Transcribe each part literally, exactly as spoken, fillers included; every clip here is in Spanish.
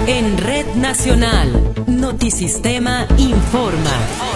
En Red Nacional, Notisistema informa.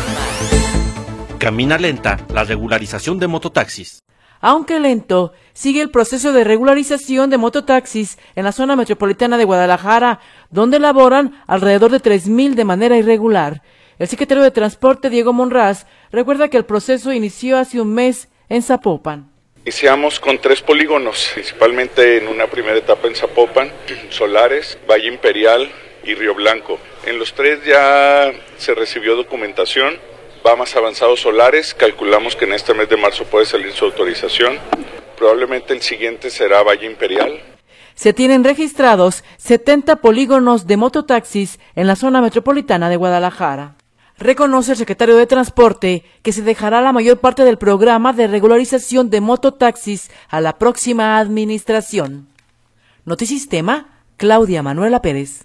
Camina lenta la regularización de mototaxis. Aunque lento, sigue el proceso de regularización de mototaxis en la zona metropolitana de Guadalajara, donde laboran alrededor de tres mil de manera irregular. El secretario de Transporte, Diego Monraz, recuerda que el proceso inició hace un mes en Zapopan. Iniciamos con tres polígonos, principalmente en una primera etapa en Zapopan, Solares, Valle Imperial y Río Blanco. En los tres ya se recibió documentación, va más avanzado Solares, calculamos que en este mes de marzo puede salir su autorización, probablemente el siguiente será Valle Imperial. Se tienen registrados setenta polígonos de mototaxis en la zona metropolitana de Guadalajara. Reconoce el secretario de Transporte que se dejará la mayor parte del programa de regularización de mototaxis a la próxima administración. Notisistema, Claudia Manuela Pérez.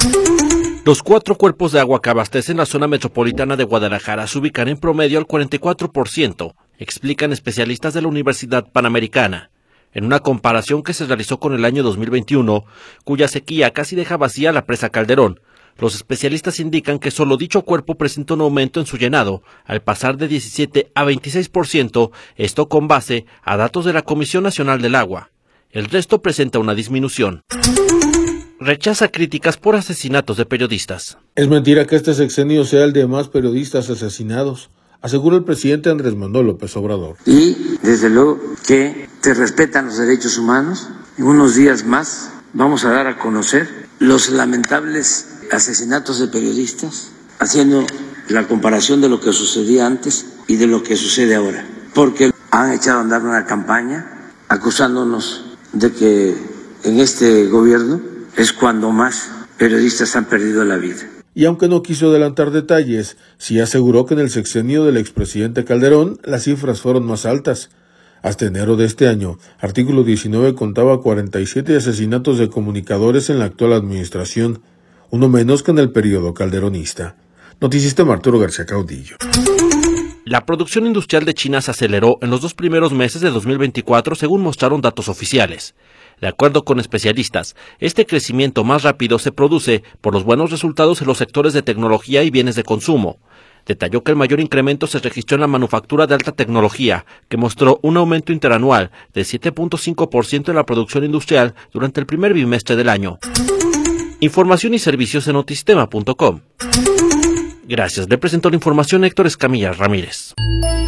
Los cuatro cuerpos de agua que abastecen la zona metropolitana de Guadalajara se ubican en promedio al cuarenta y cuatro por ciento, explican especialistas de la Universidad Panamericana. En una comparación que se realizó con el año dos mil veintiuno, cuya sequía casi deja vacía la presa Calderón, los especialistas indican que solo dicho cuerpo presenta un aumento en su llenado, al pasar de diecisiete a veintiséis por ciento, esto con base a datos de la Comisión Nacional del Agua. El resto presenta una disminución. Rechaza críticas por asesinatos de periodistas. Es mentira que este sexenio sea el de más periodistas asesinados, asegura el presidente Andrés Manuel López Obrador. Y desde luego que se respetan los derechos humanos. En unos días más vamos a dar a conocer los lamentables asesinatos de periodistas, haciendo la comparación de lo que sucedía antes y de lo que sucede ahora, porque han echado a andar una campaña acusándonos de que en este gobierno es cuando más periodistas han perdido la vida. Y aunque no quiso adelantar detalles, sí aseguró que en el sexenio del expresidente Calderón las cifras fueron más altas. Hasta enero de este año, Artículo diecinueve contaba cuarenta y siete asesinatos de comunicadores en la actual administración, uno menos que en el periodo calderonista. Notisistema, Arturo García Caudillo. La producción industrial de China se aceleró en los dos primeros meses de dos mil veinticuatro, según mostraron datos oficiales. De acuerdo con especialistas, este crecimiento más rápido se produce por los buenos resultados en los sectores de tecnología y bienes de consumo. Detalló que el mayor incremento se registró en la manufactura de alta tecnología, que mostró un aumento interanual de siete punto cinco por ciento en la producción industrial durante el primer bimestre del año. Información y servicios en notisistema punto com. Gracias, le presentó la información Héctor Escamilla Ramírez.